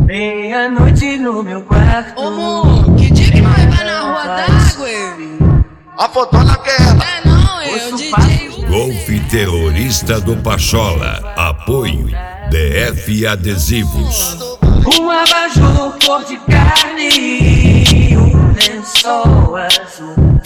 Meia-noite no meu quarto. Ô, amor, que dia que vai na rua d'água? A fotona que é ela. É não, é o DJ Golfe terrorista do Pachola. Apoio DF Adesivos. Um abajur cor de carne e um lençol azul.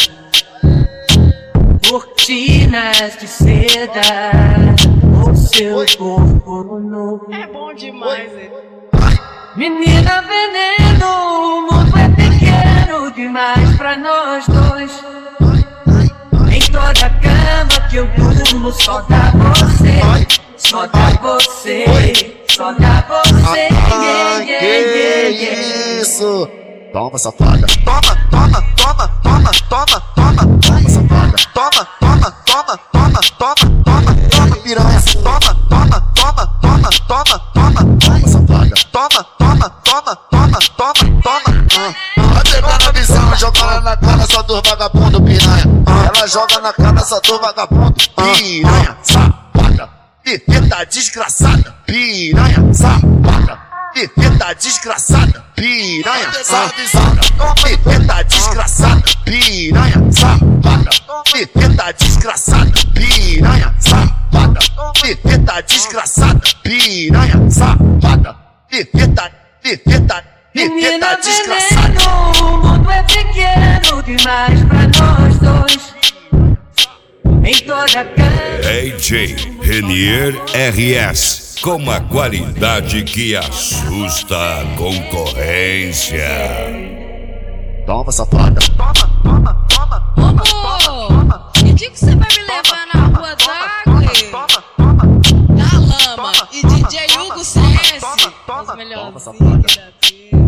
Cortinas de seda, o seu corpo nu. é bom demais, hein? Menina veneno, o mundo é pequeno demais pra nós dois. Em toda cama que eu durmo só dá você, só dá você, só dá você. Que isso? Toma, safada. Toma, toma, toma, toma, toma, toma. Toma, safada. Toma, toma, toma, toma, toma, toma, toma, piranha. Toma, toma, toma, toma, toma, toma, toma, safada. Toma, toma, toma, toma, toma, toma. Vai pegar na visão, joga ela na cara só dos vagabundo, piranha. Ela joga na cara só dos vagabundo, piranha, safada. Perfeita desgraçada, piranha, safada. Perfeita desgraçada, piranha, safada. Perfeita desgraçada, piranha, safada. Perfeita desgraçada, piranha, safada. Perfeita desgraçada, piranha, safada. Perfeita Menina desgraçada. veneno, o mundo é pequeno demais pra nós dois. Em toda cama. AJ Renier RS. Com a qualidade que assusta a concorrência. Toma, safada. Toma, toma, toma, Ô, amor, que dia que você vai me levar na rua d'água? Da Lama e DJ Hugo CS, os melhorzinhos da vida.